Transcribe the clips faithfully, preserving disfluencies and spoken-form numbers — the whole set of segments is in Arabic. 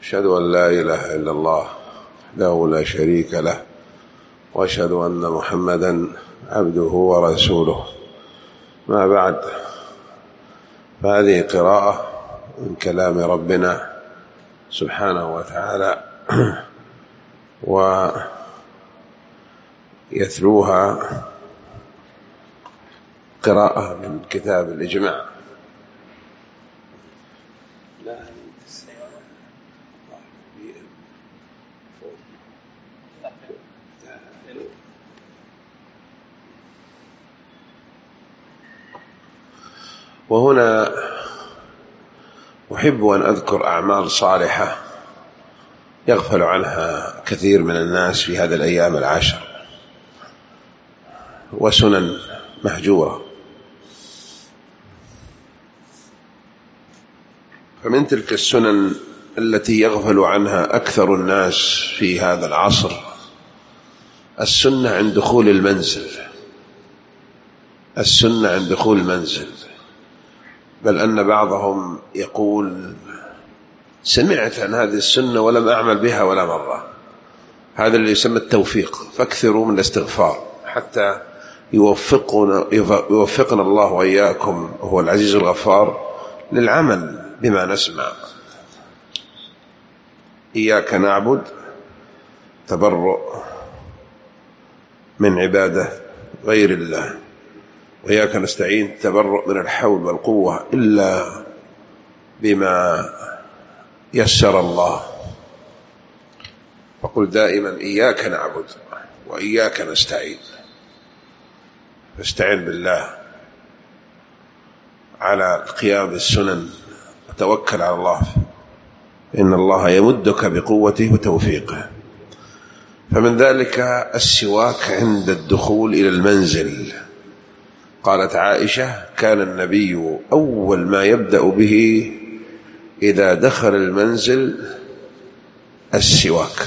أشهد أن لا إله إلا الله وحده لا شريك له وأشهد أن محمدا عبده ورسوله. ما بعد، فهذه قراءة من كلام ربنا سبحانه وتعالى، ويتلوها قراءة من كتاب الإجماع. وهنا أحب أن أذكر أعمال صالحة يغفل عنها كثير من الناس في هذه الأيام العشر، وسنن مهجورة. فمن تلك السنن التي يغفل عنها أكثر الناس في هذا العصر السنة عند دخول المنزل، السنة عند دخول المنزل، بل أن بعضهم يقول سمعت عن هذه السنة ولم أعمل بها ولا مرة. هذا اللي يسمى التوفيق، فاكثروا من الاستغفار حتى يوفقنا, يوفقنا الله وإياكم وهو العزيز الغفار للعمل بما نسمع. إياك نعبد تبرؤ من عبادة غير الله، وإياك نستعين تبرؤ من الحول والقوة إلا بما يسر الله. فقل دائما إياك نعبد وإياك نستعين، فاستعن بالله على القيام بالسنن وتوكل على الله، إن الله يمدك بقوته وتوفيقه. فمن ذلك السواك عند الدخول إلى المنزل. قالت عائشة كان النبي أول ما يبدأ به إذا دخل المنزل السواك.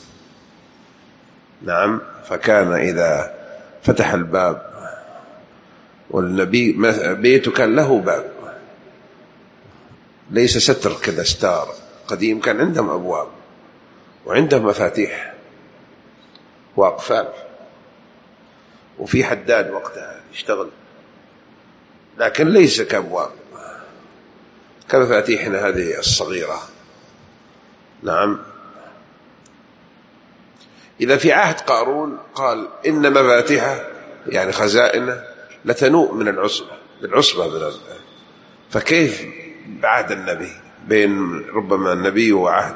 نعم، فكان إذا فتح الباب، والنبي بيته كان له باب ليس ستر كذا ستار قديم، كان عندهم أبواب وعندهم مفاتيح وأقفال، وفي حداد وقتها يشتغل، لكن ليس كأبواب كمفاتيحنا هذه الصغيرة. نعم، إذا في عهد قارون قال إن مفاتيحه يعني خزائنه لتنوء من العصبة بالعصبة من ال... فكيف بعد النبي، بين ربما النبي وعهد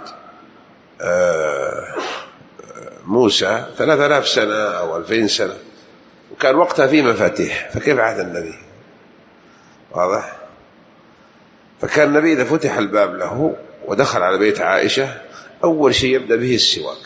موسى ثلاثة آلاف سنة أو ألفين سنة، وكان وقتها في مفاتيح، فكيف عهد النبي؟ واضح؟ فكان النبي إذا فتح الباب له ودخل على بيت عائشة أول شيء يبدأ به السواك.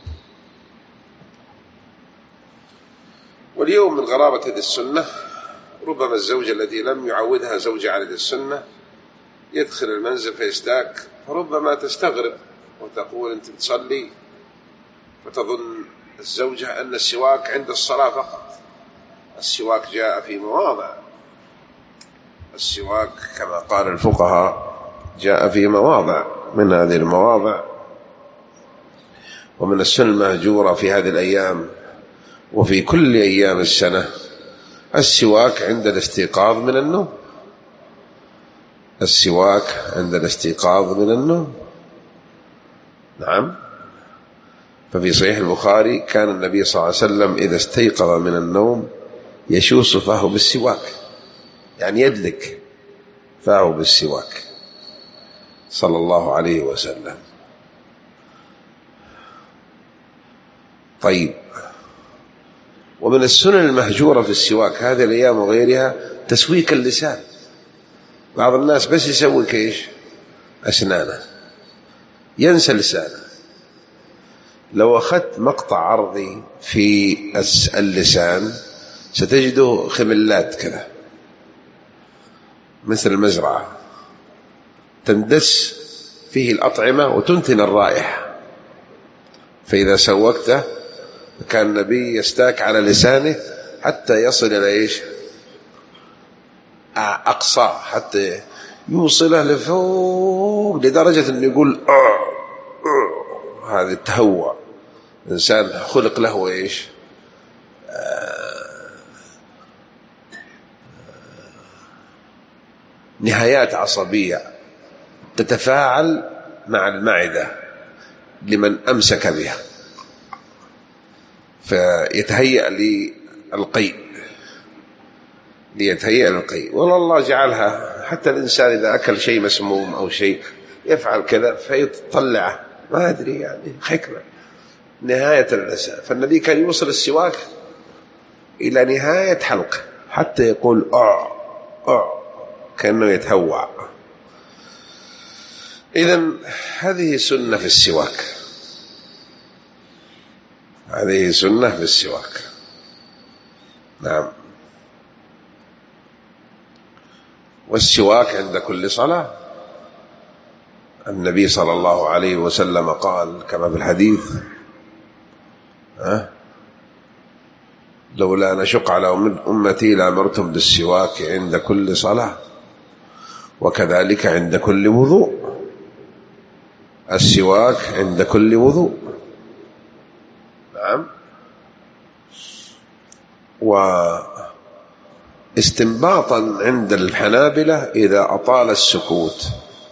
واليوم من غرابة هذه السنة ربما الزوجة التي لم يعودها زوجها على هذه السنة يدخل المنزل فيستاك، فربما تستغرب وتقول أنت تصلي، فتظن الزوجة أن السواك عند الصلاة فقط. السواك جاء في مواضع، السواك كما قال الفقهاء جاء في مواضع، من هذه المواضع ومن السنة المهجورة في هذه الأيام وفي كل أيام السنة السواك عند الاستيقاظ من النوم، السواك عند الاستيقاظ من النوم. نعم، ففي صحيح البخاري كان النبي صلى الله عليه وسلم إذا استيقظ من النوم يشوص فاه بالسواك، يعني يدلك فاه بالسواك صلى الله عليه وسلم. طيب، ومن السنن المهجورة في السواك هذه الأيام وغيرها تسويك اللسان. بعض الناس بس يسوي كيش أسنانه، ينسى لسانه. لو أخذت مقطع عرضي في اللسان ستجده خملات كذا مثل المزرعة، تندس فيه الأطعمة وتنتن الرائحة. فإذا سوكته كان النبي يستاك على لسانه حتى يصل إلى إيش أقصاه، حتى يوصله لفوق لدرجة أنه يقول آه هذا التهوع. الإنسان خلق له إيش؟ آه نهايات عصبية تتفاعل مع المعدة لمن أمسك بها، فيتهيأ للقيء ليتهيأ للقيء. والله جعلها حتى الإنسان إذا أكل شيء مسموم أو شيء يفعل كذا فيطلعه، ما أدري يعني حكمة نهاية اللسان. فالنبي كان يوصل السواك إلى نهاية حلقه حتى يقول أع أع كأنه يتهوع. إذن هذه سنة في السواك، هذه سنة في السواك. نعم. والسواك عند كل صلاة. النبي صلى الله عليه وسلم قال كما في الحديث: أه؟ لولا نشق على أمتي لأمرتم بالسواك عند كل صلاة وكذلك عند كل وضوء. السواك عند كل وضوء. نعم. واستنباطا عند الحنابلة إذا أطال السكوت،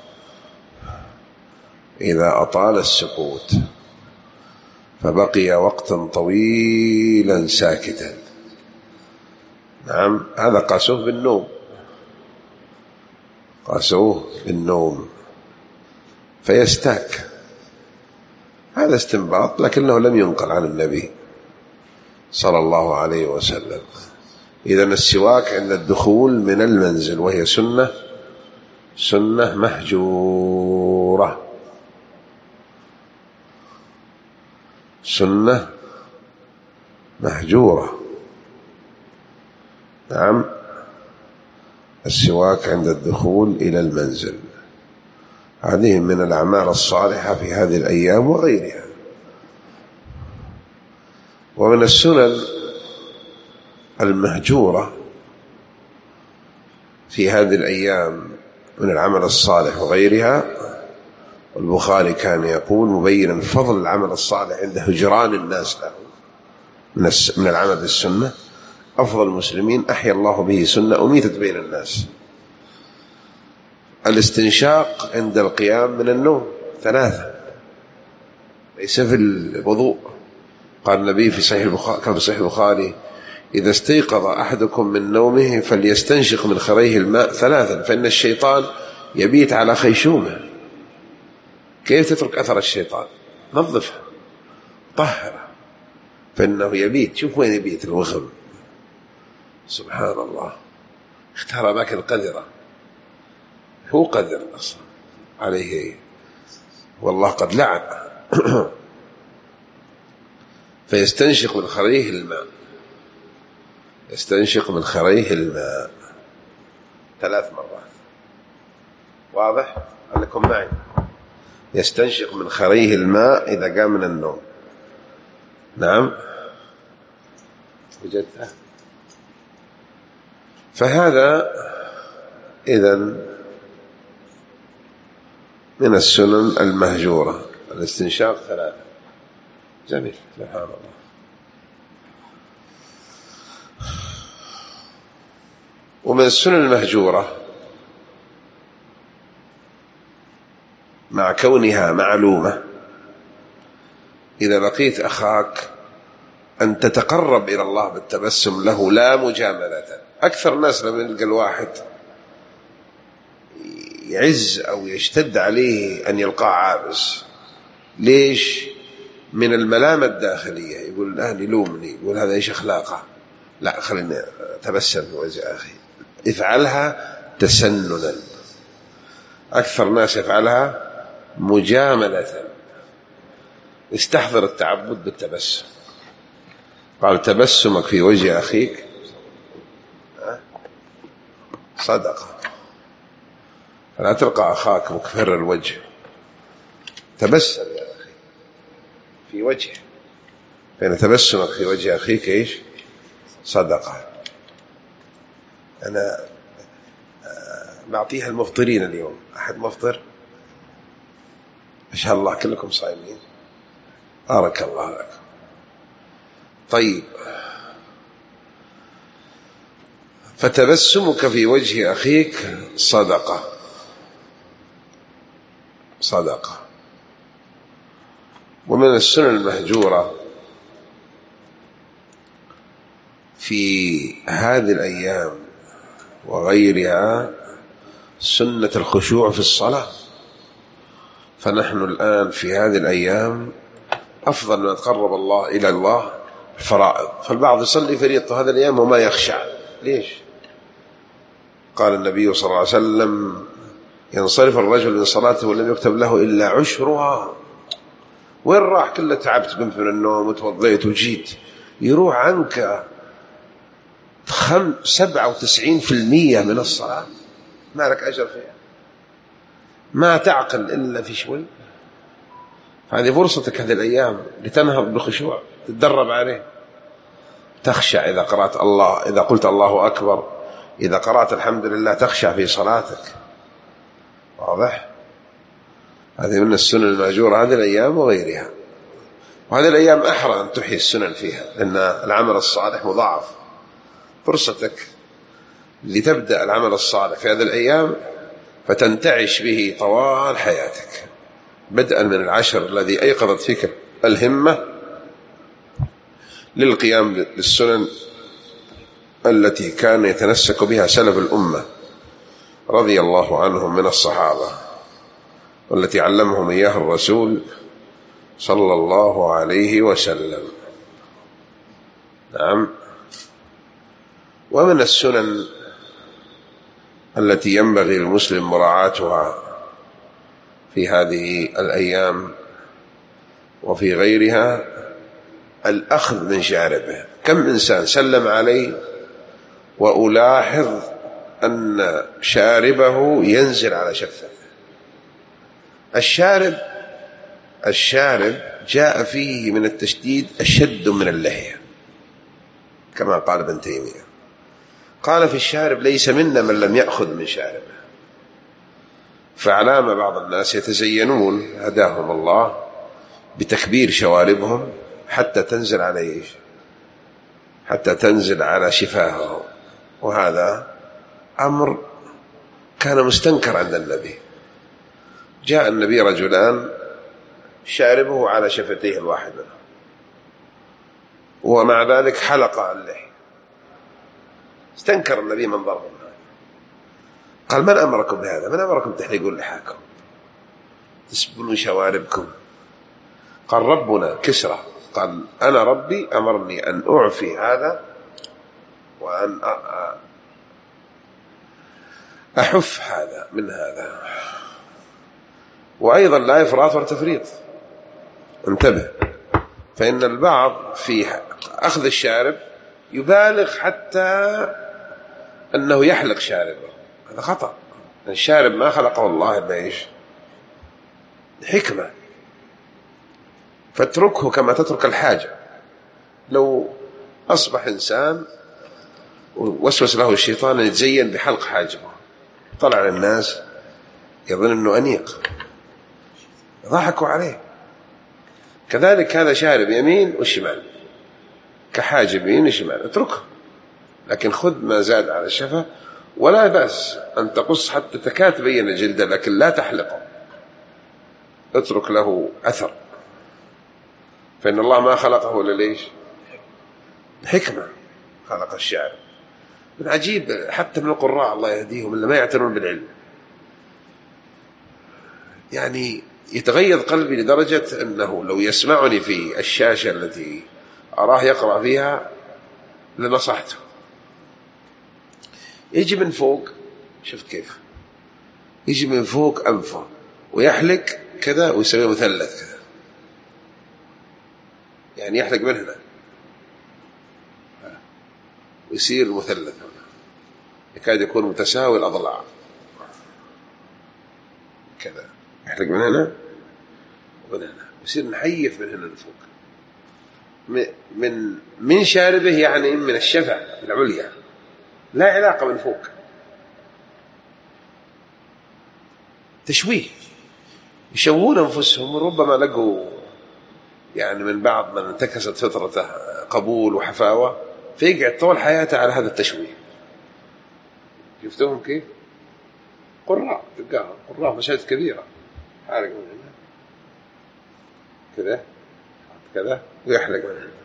إذا أطال السكوت فبقي وقتا طويلا ساكتا. نعم. هذا قاسوه بالنوم، قاسوه بالنوم فيستاك. هذا استنباط لكنه لم ينقل عن النبي صلى الله عليه وسلم. إذن السواك عند الدخول من المنزل، وهي سنة سنة مهجورة، سنة مهجورة. نعم. السواك عند الدخول إلى المنزل هذه من الأعمال الصالحة في هذه الأيام وغيرها. ومن السنن المهجورة في هذه الأيام من العمل الصالح وغيرها، البخاري كان يقول مبينا فضل العمل الصالح عند هجران الناس له من العمل بالسنة: أفضل المسلمين أحيا الله به سنة أميتت بين الناس. الاستنشاق عند القيام من النوم ثلاثة، ليس في الوضوء. قال النبي في صحيح البخاري كما في صحيح البخاري: إذا استيقظ أحدكم من نومه فليستنشق من خريه الماء ثلاثا فإن الشيطان يبيت على خيشومه. كيف تترك أثر الشيطان؟ نظفها طهرها فإنه يبيت. شوف وين يبيت الوخم، سبحان الله. اختار أماكن قذرة، هو قذر أصلا عليه والله قد لعن. فيستنشق من خريه الماء، يستنشق من خريه الماء ثلاث مرات. واضح؟ لكم معي. يستنشق من خريه الماء إذا قام من النوم. نعم. وجدته. فهذا إذن من السنن المهجورة، الاستنشاق ثلاثة. جميل، سبحان الله. ومن السنن المهجورة مع كونها معلومة إذا لقيت أخاك أن تتقرب إلى الله بالتبسم له لا مجاملة. أكثر الناس لما يلقى الواحد يعز أو يشتد عليه أن يلقاه عابس. ليش؟ من الملامة الداخلية. يقول الآن يلومني، يقول هذا إيش أخلاقه، لا خليني أتبسم في وجه أخي. افعلها تسننا. أكثر الناس يفعلها مجاملة. استحضر التعبد بالتبسم. قال: تبسمك في وجه أخيك صدقة. فلا تلقى أخاك مكفر الوجه، تبسم يا أخي في وجهه، فإن تبسمك في وجه أخيك إيش؟ صدقة. أنا بعطيها المفطرين اليوم. أحد مفطر؟ إن شاء الله كلكم صايمين. بارك الله لك. طيب، فتبسمك في وجه أخيك صدقة، صدقة. ومن السنن المهجورة في هذه الأيام وغيرها سنة الخشوع في الصلاة. فنحن الآن في هذه الأيام أفضل ما تقرب الله إلى الله الفرائض، فالبعض يصلي فريضة هذه الأيام وما يخشع. ليش؟ قال النبي صلى الله عليه وسلم: ينصرف الرجل من صلاته ولم يكتب له إلا عشرها. وين راح؟ كله تعبت، قمت من النوم وتوضيت وجيت، يروح عنك خم سبعة وتسعين في المية من الصلاة ما لك أجر فيها، ما تعقل إلا في شوي. هذه فرصتك هذه الأيام لتنهض بالخشوع، تتدرب عليه، تخشع إذا قرأت الله، إذا قلت الله أكبر، إذا قرأت الحمد لله تخشع في صلاتك. واضح؟ هذه من السنن المأجورة هذه الأيام وغيرها. وهذه الأيام أحرى أن تحيي السنن فيها، لأن العمل الصالح مضاعف. فرصتك لتبدأ العمل الصالح في هذه الأيام فتنتعش به طوال حياتك، بدءا من العشر الذي أيقظت فيك الهمة للقيام بالسنن التي كان يتنسك بها سلف الأمة رضي الله عنهم من الصحابة، والتي علمهم إياها الرسول صلى الله عليه وسلم. نعم. ومن السنن التي ينبغي للمسلم مراعاتها في هذه الأيام وفي غيرها الأخذ من شاربه. كم إنسان سلم عليه وألاحظ أن شاربه ينزل على شفته. الشارب الشارب جاء فيه من التشديد أشد من اللحية، كما قال ابن تيمية، قال في الشارب: ليس منا من لم يأخذ من شاربه. فعلام بعض الناس يتزينون هداهم الله بتكبير شواربهم حتى تنزل عليه حتى تنزل على شفاههم، وهذا أمر كان مستنكر عند النبي. جاء النبي رجلان شاربه على شفتيه الواحد منهم، ومع ذلك حلق اللحية. استنكر النبي منظرهم، قال: من أمركم بهذا؟ من أمركم تحلقون لحاكم تسبلون شواربكم؟ قال: ربنا كسرى. قال: أنا ربي أمرني أن أعفي هذا وأن أحف هذا من هذا. وأيضا لا إفراط ولا تفريط، انتبه، فإن البعض في أخذ الشارب يبالغ حتى أنه يحلق شاربه، هذا خطأ. الشارب ما خلقه الله إلا إيش؟ حكمة، فاتركه كما تترك الحاجة. لو أصبح إنسان وسوس له الشيطان أن يتزين بحلق حاجبه، طلع للناس يظن أنه أنيق، ضحكوا عليه. كذلك هذا شارب يمين وشمال كحاجب يمين وشمال، اتركه، لكن خذ ما زاد على الشفة. ولا بأس أن تقص حتى تكاد تبين الجلد، لكن لا تحلقه، اترك له أثر، فإن الله ما خلقه إلا ليش؟ حكمة. خلق الشعر. من عجيب حتى من القراء الله يهديهم اللي ما يعتنون بالعلم، يعني يتغيظ قلبي لدرجة أنه لو يسمعني في الشاشة التي أراه يقرأ فيها لنصحته. يجي من فوق، شفت كيف يجي من فوق أنفه ويحلق كذا ويسوي مثلث كذا، يعني يحلق من هنا ويصير مثلث هنا، يكاد يكون متساوي الأضلاع كذا، يحلق من هنا ومن هنا، يصير نحيف من هنا لفوق، من من شاربه، يعني من الشفة العليا، لا علاقة من فوق. تشويه، يشوون أنفسهم، وربما لقوا يعني من بعض من انتكست فطرته قبول وحفاوة فيقعد طول حياته على هذا التشويه. شفتوهم كيف؟ قراء تلقاهم قراء مشاهد كبيرة حالق من هنا كذا كذا ويحلق من هنا.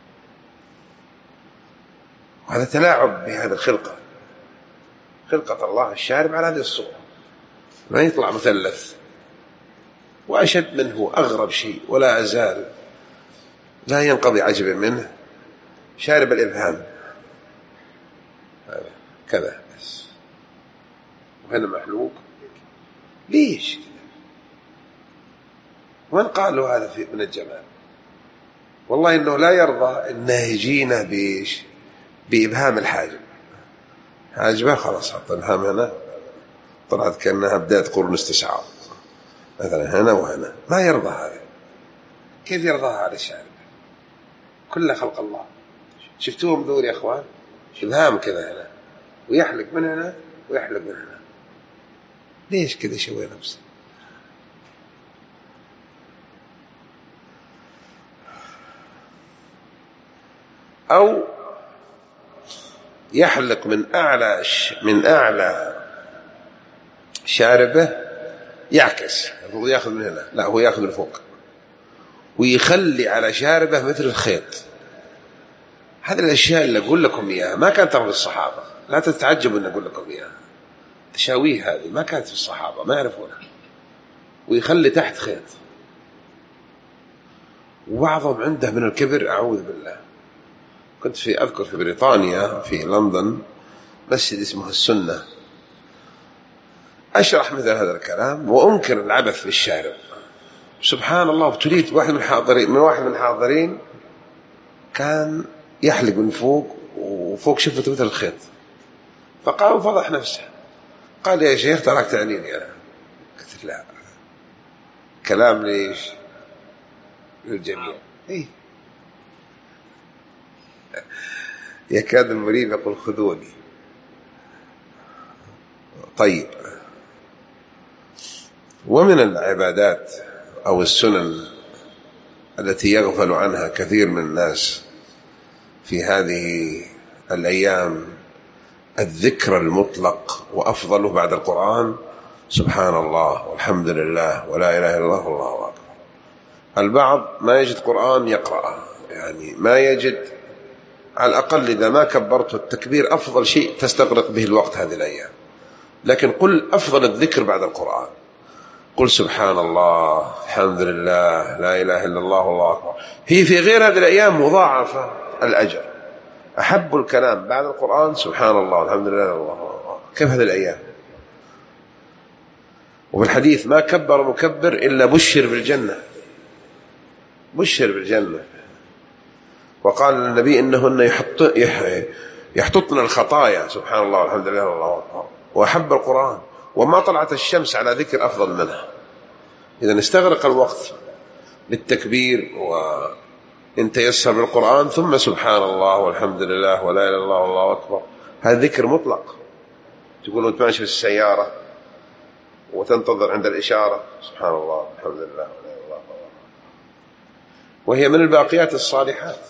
وهذا تلاعب بهذه الخلقة، خلقة الله. الشارب على هذه الصورة ما يطلع مثلث. وأشد منه أغرب شيء ولا أزال لا ينقضي عجبا منه شارب الإبهام كذا بس، وهنا محلوق. ليش كذا؟ من قال له هذا في من الجمال؟ والله إنه لا يرضى إنه يجينا بإيش؟ بإبهام الحاجب. حاجبه خلاص حط الإبهام هنا طلعت كأنها بداية قرون استشعار مثلا هنا وهنا. ما يرضى هذا. كيف يرضاها على الشارب؟ كل خلق الله. شفتوهم ذول يا أخوان؟ إبهام كذا هنا ويحلق من هنا ويحلق من هنا. ليش كذا شوي نفسه؟ أو يحلق من أعلى من أعلى شاربه يعكس، المفروض يأخذ من هنا، لا هو يأخذ من فوق ويخلي على شاربه مثل الخيط. هذه الأشياء اللي أقول لكم إياها ما كانت في الصحابة. لا تتعجبوا أن أقول لكم إياها. تشاويه هذه ما كانت في الصحابة، ما يعرفونها. ويخلي تحت خيط. وبعضهم عنده من الكبر أعوذ بالله. كنت في أذكر في بريطانيا في لندن مسجد اسمه السنة، أشرح مثل هذا الكلام وأنكر العبث في الشارب. سبحان الله، ابتليت واحد من الحاضرين من واحد من الحاضرين كان يحلق من فوق وفوق شفته مثل الخيط، فقام وفضح نفسه. قال يا شيخ تراك تعنيني أنا. قلت لا، كلام ليش للجميع. إيه؟ يكاد المريب يقول خذوني. طيب، ومن العبادات أو السنن التي يغفل عنها كثير من الناس في هذه الأيام الذكر المطلق، وأفضله بعد القرآن سبحان الله والحمد لله ولا إله إلا الله والله أكبر. البعض ما يجد قرآن يقرأ، يعني ما يجد، على الأقل إذا ما كبرت التكبير أفضل شيء تستغرق به الوقت هذه الأيام. لكن قل أفضل الذكر بعد القرآن، قل سبحان الله الحمد لله لا إله إلا الله والله أكبر. هي في غير هذه الأيام مضاعفة الأجر. أحب الكلام بعد القرآن سبحان الله الحمد لله والله أكبر. كيف هذه الأيام؟ وفي الحديث ما كبر مكبر إلا بشر بالجنة، بشر بالجنة. وقال النبي إنهن يحط يحططن الخطايا سبحان الله والحمد لله والله أكبر. وأحب القرآن، وما طلعت الشمس على ذكر أفضل منها. إذا استغرق الوقت للتكبير وإن تيسر بالقرآن، ثم سبحان الله والحمد لله ولا إله إلا الله والله أكبر. هذا ذكر مطلق. تقولون تماشي في السيارة وتنتظر عند الإشارة سبحان الله الحمد لله ولا إله إلا الله، وهي من الباقيات الصالحات.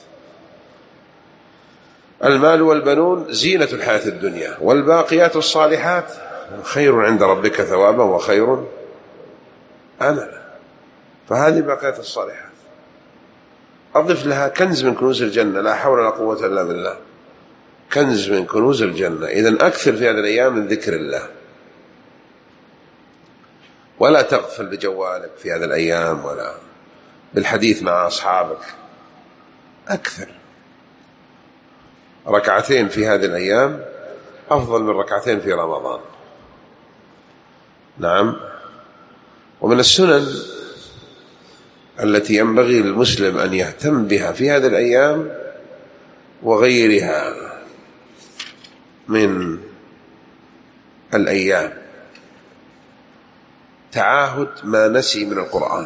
المال والبنون زينة الحياة الدنيا، والباقيات الصالحات خير عند ربك ثوابا وخير أملا. فهذه باقيات الصالحات. أضف لها كنز من كنوز الجنة، لا حول ولا قوة إلا بالله، كنز من كنوز الجنة. إذن أكثر في هذه الأيام من ذكر الله، ولا تغفل بجوالك في هذه الأيام ولا بالحديث مع أصحابك. أكثر. ركعتين في هذه الأيام أفضل من ركعتين في رمضان. نعم. ومن السنن التي ينبغي للمسلم أن يهتم بها في هذه الأيام وغيرها من الأيام تعاهد ما نسي من القرآن.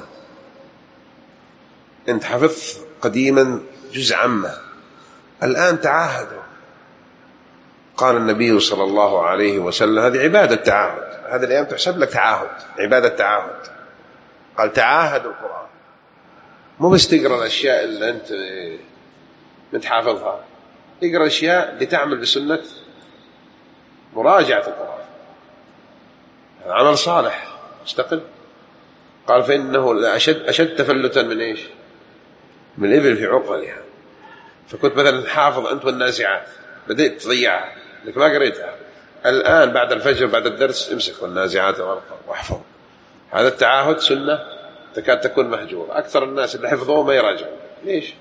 أنت حفظت قديما جزء عامة، الآن تعاهدوا. قال النبي صلى الله عليه وسلم هذه عبادة تعاهد، هذه الأيام تحسب لك تعاهد، عبادة تعاهد. قال تعاهدوا القرآن. مو بس تقرأ الأشياء اللي أنت متحافظها، اقرأ الأشياء لتعمل بسنة مراجعة القرآن. عمل صالح مستقل. قال فإنه أشد, أشد تفلتا من إيش؟ من الإبل في عقلها. فكنت مثلا حافظ أنت والنازعات، بديت تضيعها لك ما قريتها، الآن بعد الفجر بعد الدرس امسك والنازعات واحفظ. هذا التعاهد سنة تكاد تكون مهجورة. أكثر الناس اللي حفظوه ما يراجعون. ليش؟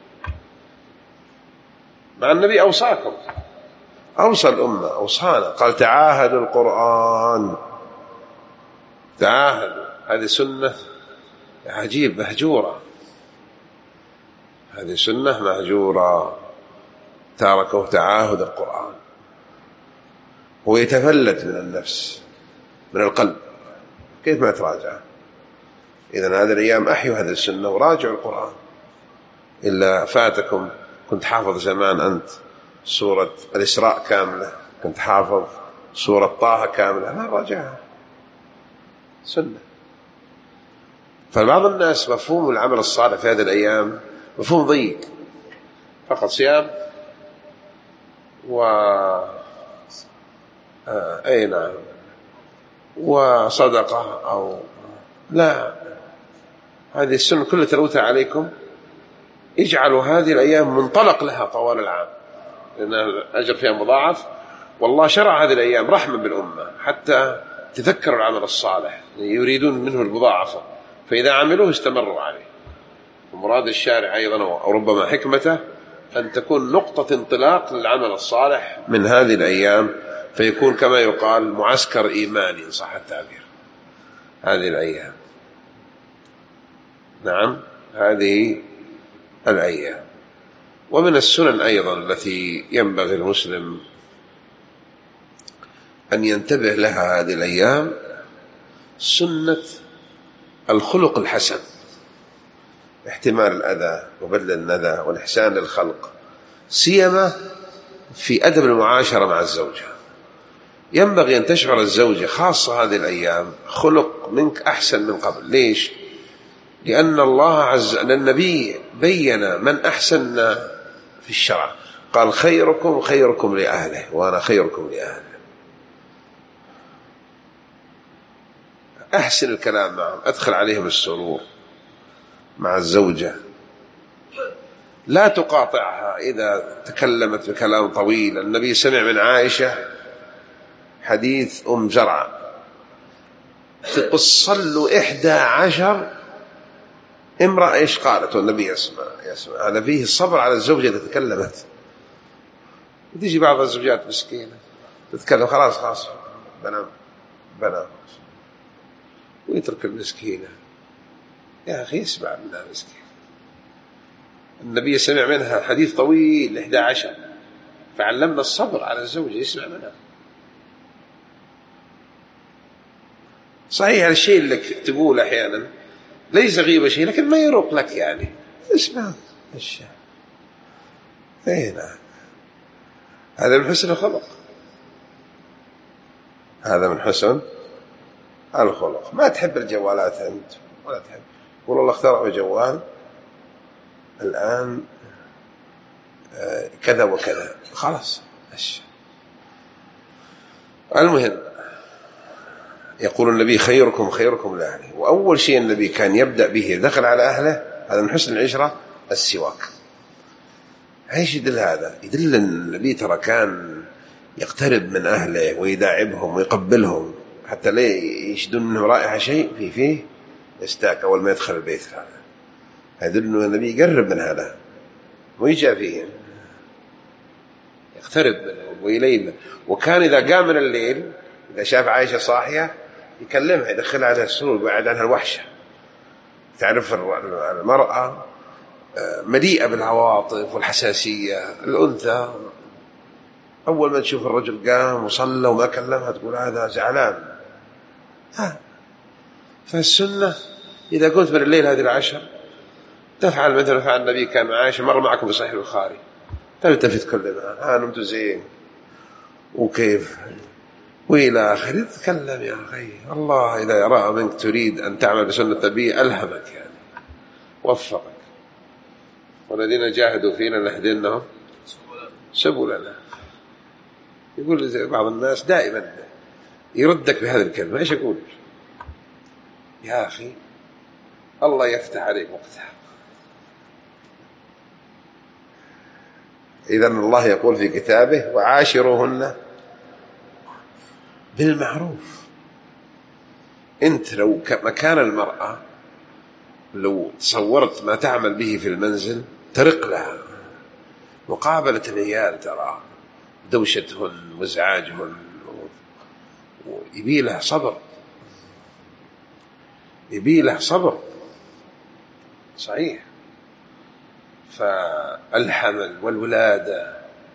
مع النبي أوصاكم، أوصى الأمة، أوصانا، قال تعاهدوا القرآن، تعاهدوا. هذه سنة عجيب مهجورة، هذه سنة مهجورة. تاركوا تعاهد القرآن ويتفلت من النفس من القلب، كيف ما تراجع؟ إذن هذه الأيام أحيوا هذه السنة وراجعوا القرآن. إلا فاتكم، كنت حافظ زمان أنت سورة الإسراء كاملة، كنت حافظ سورة طه كاملة، ما راجعها، سنة. فبعض الناس مفهوم العمل الصالح في هذه الأيام مفهوم ضيق، فقط صيام و آه أي نعم وصدقة أو لا. هذه السنة كلها تلوتها عليكم. اجعلوا هذه الأيام منطلق لها طوال العام، لأن الأجر فيها مضاعف. والله شرع هذه الأيام رحمة بالأمة حتى تذكروا العمل الصالح، يريدون منه المضاعفة، فإذا عملوه استمروا عليه. ومراد الشارع أيضا وربما حكمته أن تكون نقطة انطلاق للعمل الصالح من هذه الأيام، فيكون كما يقال معسكر إيماني صح التعبير هذه الأيام. نعم هذه الأيام. ومن السنن أيضا التي ينبغي المسلم أن ينتبه لها هذه الأيام سنة الخلق الحسن، احتمال الأذى وبذل الندى والإحسان للخلق، سيما في أدب المعاشرة مع الزوجة. ينبغي أن تشعر الزوجة خاصة هذه الأيام خلق منك أحسن من قبل. ليش؟ لأن الله عز وجل النبي بين من أحسن في الشرع، قال خيركم خيركم لأهله وأنا خيركم لأهله. أحسن الكلام معهم، أدخل عليهم السرور مع الزوجة، لا تقاطعها إذا تكلمت بكلام طويل. النبي سمع من عائشة حديث أم زرعة تصل إحدى عشر امرأة إيش قالت والنبي يسمع يسمع هذا فيه الصبر على الزوجة إذا تكلمت. وتيجي بعض الزوجات مسكينة تتكلم خلاص خلاص بنام بنام ويترك المسكينة. يا أخي اسمع منها مسكين. النبي سمع منها حديث طويل إحدى عشر، فعلمنا الصبر على الزوجة يسمع منها. صحيح الشيء اللي تقول أحيانا ليس غيبة شيء، لكن ما يروق لك يعني اسمع الشيء. هنا هذا من حسن الخلق، هذا من حسن الخلق. ما تحب الجوالات أنت ولا تحب، قول الله اخترعوا جوال الآن كذا وكذا خلاص. المهم يقول النبي خيركم خيركم لأهله. وأول شيء النبي كان يبدأ به دخل على أهله، هذا من حسن العشرة السواك. ايش يدل هذا؟ يدل أن النبي ترى كان يقترب من أهله ويداعبهم ويقبلهم حتى لا يشدون منهم رائحة شيء في فيه يستاك أول ما يدخل البيت. هذا يدل أن النبي يقرب من هذا ويجا فيهم، يقترب منهم ويلين. وكان إذا قام من الليل إذا شاف عائشة صاحية يكلمها يدخلها على السرور ويبعد عنها الوحشة. تعرف المرأة مليئة بالعواطف والحساسية. الأنثى أول ما تشوف الرجل قام وصلى وما كلمها تقول هذا زعلان. ها فالسنة إذا كنت من الليل هذه العشر تفعل مثل فعل النبي كان مع عائشة. مرة معكم بصحيح البخاري تلتفت كلنا ها نمت زين وكيف وإلى آخر تكلم يا أخي. الله إذا رأى منك تريد أن تعمل بسنة النبي ألهمك يعني وفقك. والذين جاهدوا فينا لنهدينهم سبلنا. يقول بعض الناس دائما يردك بهذه الكلمة، ايش يقول؟ يا أخي الله يفتح عليك وقتها. إذا الله يقول في كتابه وعاشروهن بالمعروف. أنت لو مكان المرأة لو تصورت ما تعمل به في المنزل ترق لها. مقابلة العيال ترى دوشتهن وازعاجهن يبي له صبر، يبي له صبر صحيح. فالحمل والولادة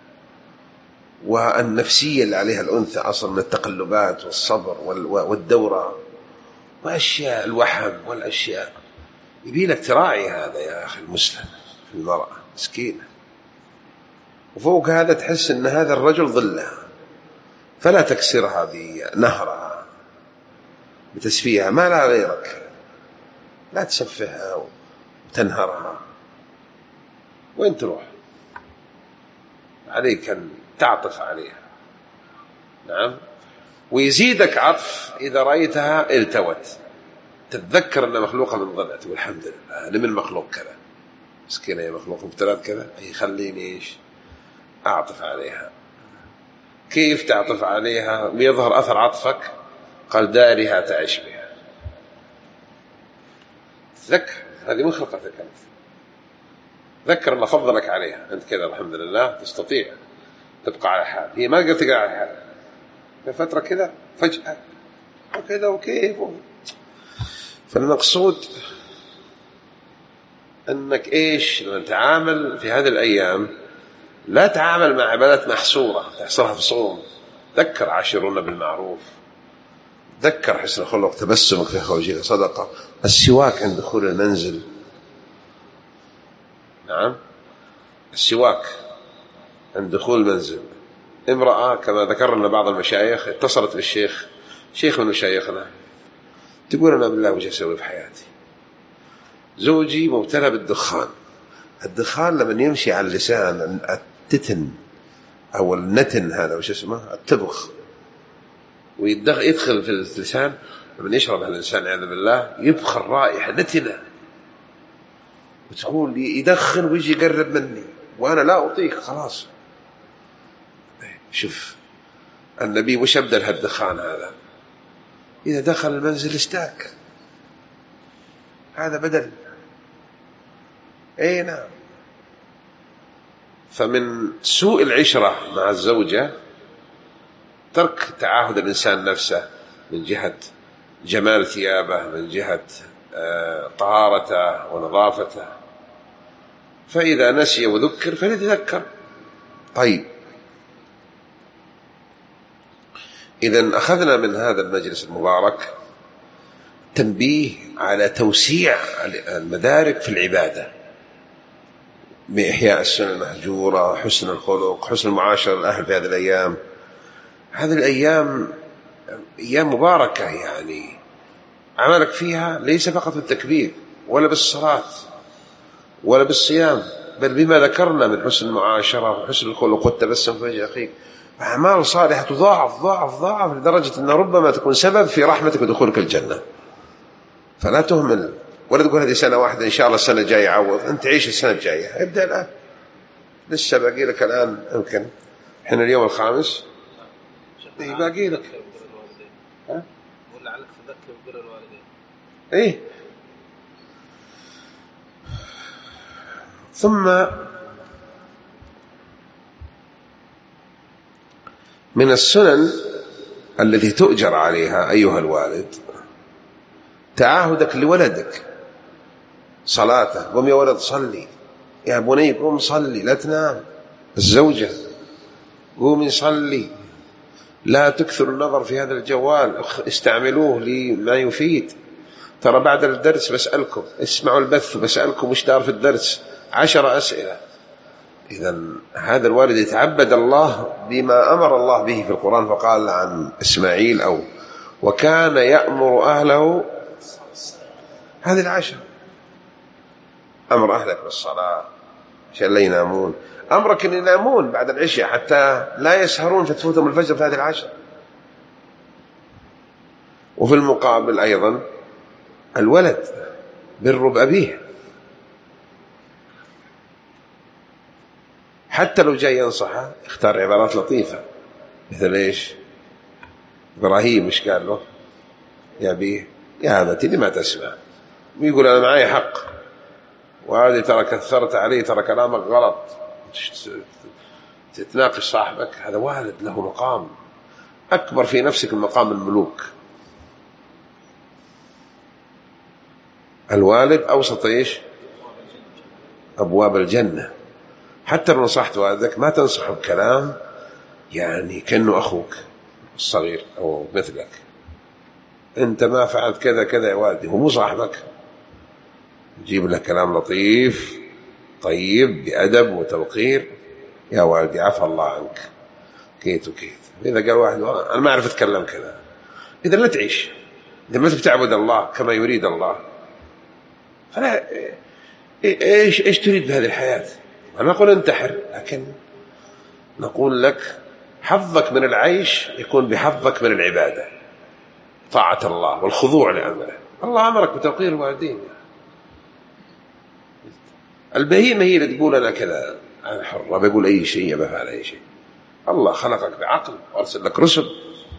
والنفسية اللي عليها الأنثى أصلا من التقلبات والصبر والدورة وأشياء الوحم والأشياء، يبي لك تراعي هذا يا أخي المسلم في المرأة مسكينة. وفوق هذا تحس أن هذا الرجل ظلها، فلا تكسرها بنهرها بتسفيها، ما لا غيرك، لا تسفهها وتنهرها. وين تروح؟ عليك أن تعطف عليها. نعم. ويزيدك عطف إذا رأيتها التوت، تتذكر أن مخلوقة من ضلع، تقول الحمد لله أنا من مخلوق كذا، مسكينة يا مخلوق مبتلات كذا، يخليني إيش أعطف عليها. كيف تعطف عليها ويظهر أثر عطفك؟ قال دارها تعيش بها. تذكر هذه من خلقتك أنت، تذكر ما فضلك عليها أنت كذا الحمد لله تستطيع تبقى على حال، هي ما قدرت تقع على حال في فترة كذا فجأة وكذا وكيف. فالمقصود أنك إيش لما تعامل في هذه الأيام لا تعامل مع عبادات محصورة تحصلها في صوم. ذكر عاشرونا بالمعروف، ذكر حسن الخلق، تبسمك في خروجك صدقة، السواك عند دخول المنزل. نعم السواك عند دخول المنزل. امرأة كما ذكرنا بعض المشايخ اتصلت بالشيخ، شيخ من مشايخنا، تقول أنا بالله وش أسوي في حياتي؟ زوجي مبتلى بالدخان. الدخان لما يمشي على اللسان التتن أو النتن هذا وش اسمه التبخ، ويدخل في اللسان. لما يشرب الإنسان عياذ بالله يبخر رائحة نتنة، وتقول يدخن ويجي يقرب مني وأنا لا أطيق خلاص. شوف النبي وش أبدل هالدخان هذا؟ إذا دخل المنزل استاك، هذا بدل. أي نعم. فمن سوء العشرة مع الزوجة ترك تعاهد الإنسان نفسه من جهة جمال ثيابه، من جهة طهارته ونظافته. فإذا نسي وذكر فليتذكر. طيب إذن أخذنا من هذا المجلس المبارك تنبيه على توسيع المدارك في العبادة بإحياء السنة المهجورة، حسن الخلق، حسن المعاشرة الأهل في هذه الأيام. هذه الأيام أيام مباركة، يعني عملك فيها ليس فقط بالتكبير ولا بالصلاة ولا بالصيام، بل بما ذكرنا من حسن المعاشرة وحسن الخلق والتبسم في وجه أخيك. أعمال صالحة تضاعف ضاعف ضاعف لدرجة أن ربما تكون سبب في رحمتك ودخولك الجنة. فلا تهمل ولا تقول هذه سنة واحدة إن شاء الله السنة الجاية عوض. أنت عيش السنة الجاية، ابدأ الآن، لسه باقي لك الآن يمكن إحنا اليوم الخامس باقي لك. ها؟ ولا عليك تذكر بر الوالدين. إيه. ثم من السنن التي تؤجر عليها أيها الوالد تعاهدك لولدك صلاته. قم يا ولد صلي، يا بني قم صلي لا تنام. الزوجة قومي صلي، لا تكثر النظر في هذا الجوال، استعملوه لما يفيد. ترى بعد الدرس بسألكم، اسمعوا البث بسألكم وش دار في الدرس، عشر أسئلة. إذن هذا الوالد يتعبد الله بما أمر الله به في القرآن، فقال عن إسماعيل أو وكان يأمر أهله هذه العشر، أمر أهلك بالصلاة عشان لا ينامون. أمرك أن ينامون بعد العشاء حتى لا يسهرون فتفوتهم الفجر في هذه العشر. وفي المقابل أيضا الولد بر بأبيه، حتى لو جاي ينصحه اختار عبارات لطيفة، مثل إيش؟ إبراهيم مش قال له يا أبيه يا أبتي لما تسمع، ويقول أنا معي حق، وهذه ترى كثرت عليه، ترى كلامك غلط، تتناقش صاحبك. هذا والد له مقام أكبر في نفسك من مقام الملوك. الوالد أوسط إيش؟ أبواب الجنة. حتى لو نصحت والدك ما تنصحه بكلام يعني كأنه أخوك الصغير أو مثلك، أنت ما فعلت كذا كذا يا والدي، هو مو صاحبك. جيب له كلام لطيف طيب بأدب وتوقير، يا والدي عفى الله عنك كيت وكيت. إذا قال واحد أنا ما أعرف أتكلم كذا، إذا لا تعيش، إذا ما بتعبد الله كما يريد الله، فلا إيش إيش تريد بهذه الحياة؟ أنا أقول انتحر، لكن نقول لك حظك من العيش يكون بحظك من العبادة، طاعة الله والخضوع لأمره. الله أمرك بتوقير الوالدين. البهيمة هي اللي تقول أنا كذا، أنا حر بقول أي شيء بفعل أي شيء. الله خلقك بعقل وأرسل لك رسل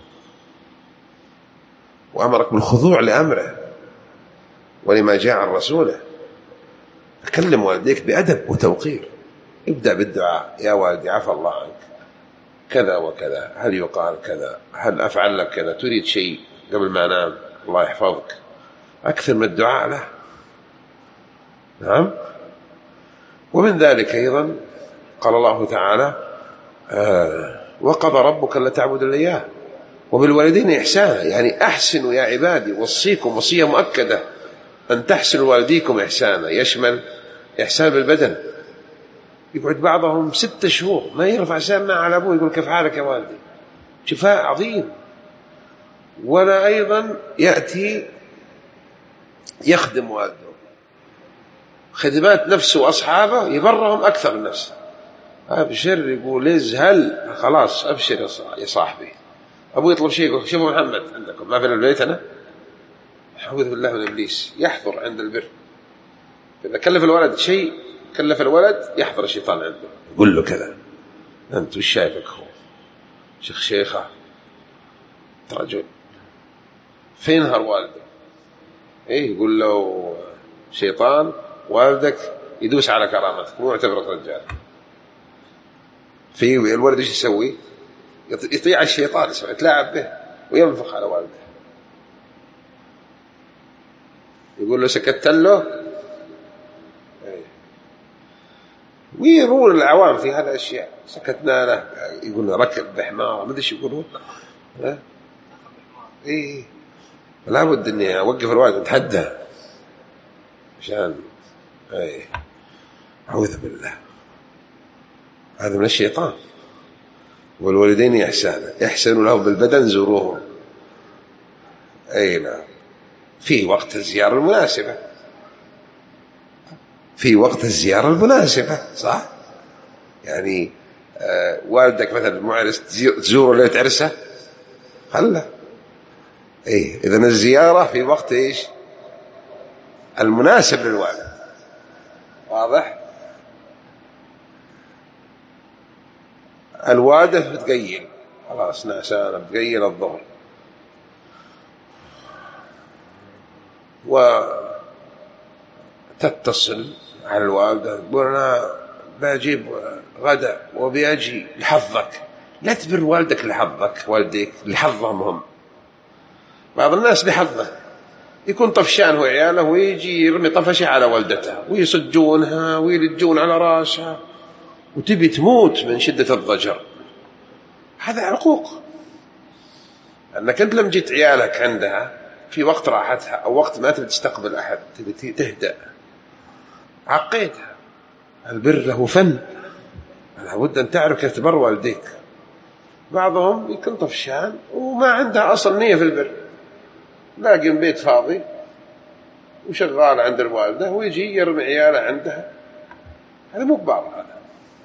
وأمرك بالخضوع لأمره ولما جاء عن رسوله. أكلم والديك بأدب وتوقير، ابدأ بالدعاء، يا والدي عفى الله عنك كذا وكذا، هل يقال كذا، هل أفعل لك كذا، تريد شيء قبل ما أنام الله يحفظك. أكثر من الدعاء له. نعم. ومن ذلك أيضا قال الله تعالى آه وقضى ربك ألا تعبدوا إلا إياه وبالوالدين إحسانا، يعني أحسنوا يا عبادي، وصيكم وصية مؤكدة أن تحسنوا والديكم إحسانا، يشمل إحسان بالبدن. يقعد بعضهم ستة شهور ما يرفع سامع على أبوه يقول كيف حالك يا والدي، شفاء عظيم. ولا أيضا يأتي يخدم والده خدمات نفسه وأصحابه يبرهم أكثر من نفسه. أبشر يقول ازهل خلاص أبشر يا صاحبي. أبوه يطلب شيء يقول شوفوا محمد عندكم ما في البيت، أنا أعوذ بالله من إبليس يحضر عند البر. إذا كلف الولد شيء كلف الولد يحضر الشيطان عنده يقول له كذا، أنت وش شايفك هو شيخ شيخة رجل فينهر والده، إيه يقول له شيطان والدك يدوس على كرامتك مو يعتبرك رجال. في الولد ايش يسوي؟ يطيع الشيطان، يتلاعب به وينفخ على والده، يقول له سكت له. ويرون العوام في هذه الاشياء سكتنا له، يقول له ركب بحمار ما ادري ايش يقولون. ايه لا بد اني اوقف الوالد اتحدى عشان ايه اعوذ بالله، هذا من الشيطان. والوالدين إحسانا يحسنوا لهم بالبدن زوروهم. أي نعم. في وقت الزيارة المناسبة، في وقت الزيارة المناسبة صح. يعني آه والدك مثلا معرس تزوره ليلة عرسه خله. إيه إذن الزيارة في وقت إيش المناسب للوالد، واضح. الوالدة بتقيل خلاص نعسانة بتقيل الظهر وتتصل على الوالدة تقول أنا بجيب غدا وبيجي لحظك. لا تبر والدك لحظك والديك لحظهم هم. بعض الناس لحظه يكون طفشان هو عياله ويجي يرمي طفشه على والدته ويصجونها ويلجون على راسها وتبي تموت من شدة الضجر. هذا عقوق. أنك أنت لم جيت عيالك عندها في وقت راحتها أو وقت ما تبي تستقبل أحد تبي تهدأ عقيتها. البر له فن، لابد أن تعرف كيف تبر والديك. بعضهم يكون طفشان وما عنده أصل نية في البر، لاقي بيت فاضي وشغال عند الوالدة ويجي يرمي عياله عندها هذا مو بار، هذا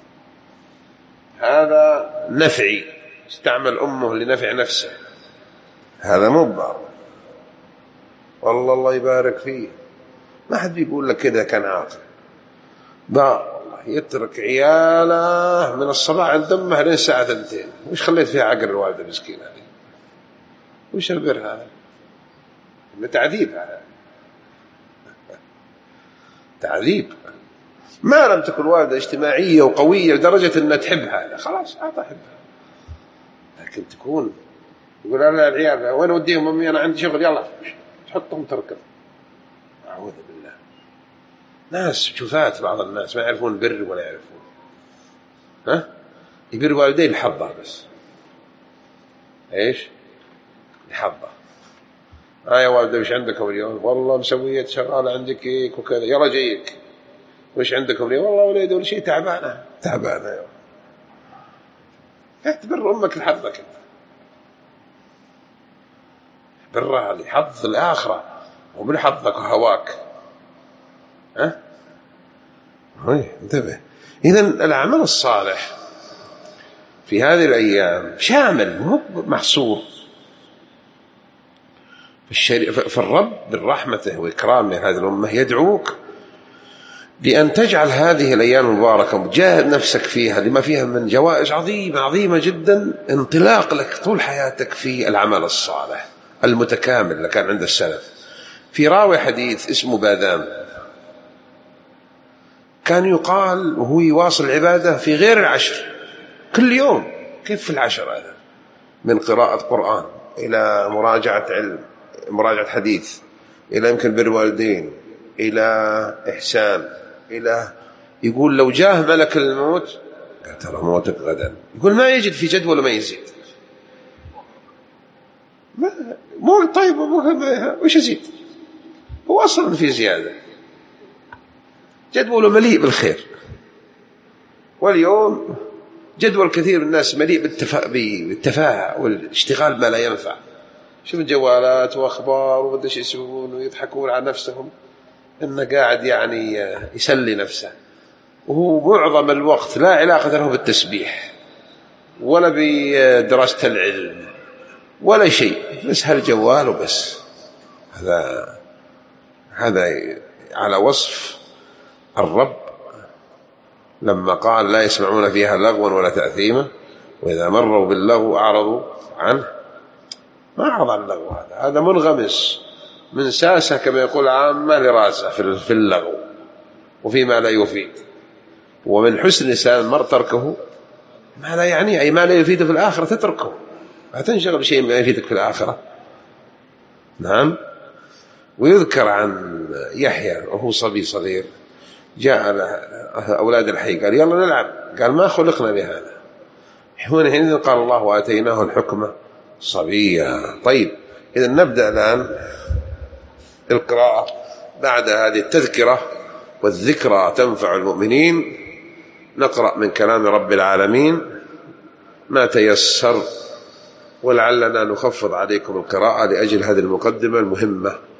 هذا نفعي، استعمل أمه لنفع نفسه، هذا مو بار. والله الله يبارك فيه، ما حد بيقول لك كذا كان عاقل. بار الله يترك عياله من الصباح عند أمه لين الساعة ثنتين. وش خليت فيها عقل الوالدة مسكينة هذه؟ وش البر هذا؟ تعذيب، هذا تعذيب. ما لم تكن والدة اجتماعية وقوية لدرجة أنها تحب هذا، خلاص أعطى حبها. لكن تكون يقول أنا العيال وين أوديهم أمي، أنا عندي شغل، يلا تحطهم تركض. أعوذ بالله. ناس شفات، بعض الناس ما يعرفون البر ولا يعرفون ها يبر والديه الحظة بس. إيش الحظة؟ آه يا والدة وش عندكم اليوم؟ والله مسوية شغالة عندك هيك وكذا، يلا جايك. وش عندكم اليوم؟ والله وليد ولا شيء، تعبانة تعبانة. يا اعتبر أمك لحظك، برها لحظ الآخرة ومن حظك وهواك. ها هاي انتبه. إذن العمل الصالح في هذه الأيام شامل، مو محصور. فالرب بالرحمته وإكرامه هذه الأمة يدعوك بأن تجعل هذه الأيام المباركة وتجاهد نفسك فيها لما فيها من جوائز عظيمة عظيمة جدا، انطلاق لك طول حياتك في العمل الصالح المتكامل اللي كان عند السلف. في راوي حديث اسمه باذام، كان يقال وهو يواصل العبادة في غير العشر كل يوم. كيف في العشر هذا؟ من قراءة قرآن إلى مراجعة علم، مراجعة حديث، إلى يمكن بر والدين، إلى إحسان، إلى يقول لو جاه ملك الموت قال ترى موتك غدا، يقول ما يجد في جدول ما يزيد. مو طيب وش يزيد؟ هو أصلا في زيادة، جدوله مليء بالخير. واليوم جدول كثير من الناس مليء بالتفاهة والاشتغال ما لا ينفع. شوف الجوالات وأخبار ومدري يسوون ويضحكون على نفسهم، إنه قاعد يعني يسلي نفسه، وهو معظم الوقت لا علاقة له بالتسبيح ولا بدراسة العلم ولا شيء، بس هالجوال وبس. هذا هذا على وصف الرب لما قال لا يسمعون فيها لغوا ولا تأثيما وإذا مروا باللغو أعرضوا عنه. ما أعرض عن اللغو، هذا هذا منغمس من ساسة كما يقول عامة لراسة في اللغو وفيما لا يفيد. ومن حسن لسان المرء تركه ما لا يعني، أي ما لا يفيد في الآخرة تتركه، لا تنشغل بشيء ما يفيدك في الآخرة. نعم. ويذكر عن يحيى وهو صبي صغير، جاء أولاد الحي قال يلا نلعب، قال ما خلقنا لهذا. حينئذ قال الله وآتيناه الحكمة صبيا. طيب إذا نبدأ الآن القراءة بعد هذه التذكرة، والذكرى تنفع المؤمنين. نقرأ من كلام رب العالمين ما تيسر، ولعلنا نخفض عليكم القراءة لأجل هذه المقدمة المهمة.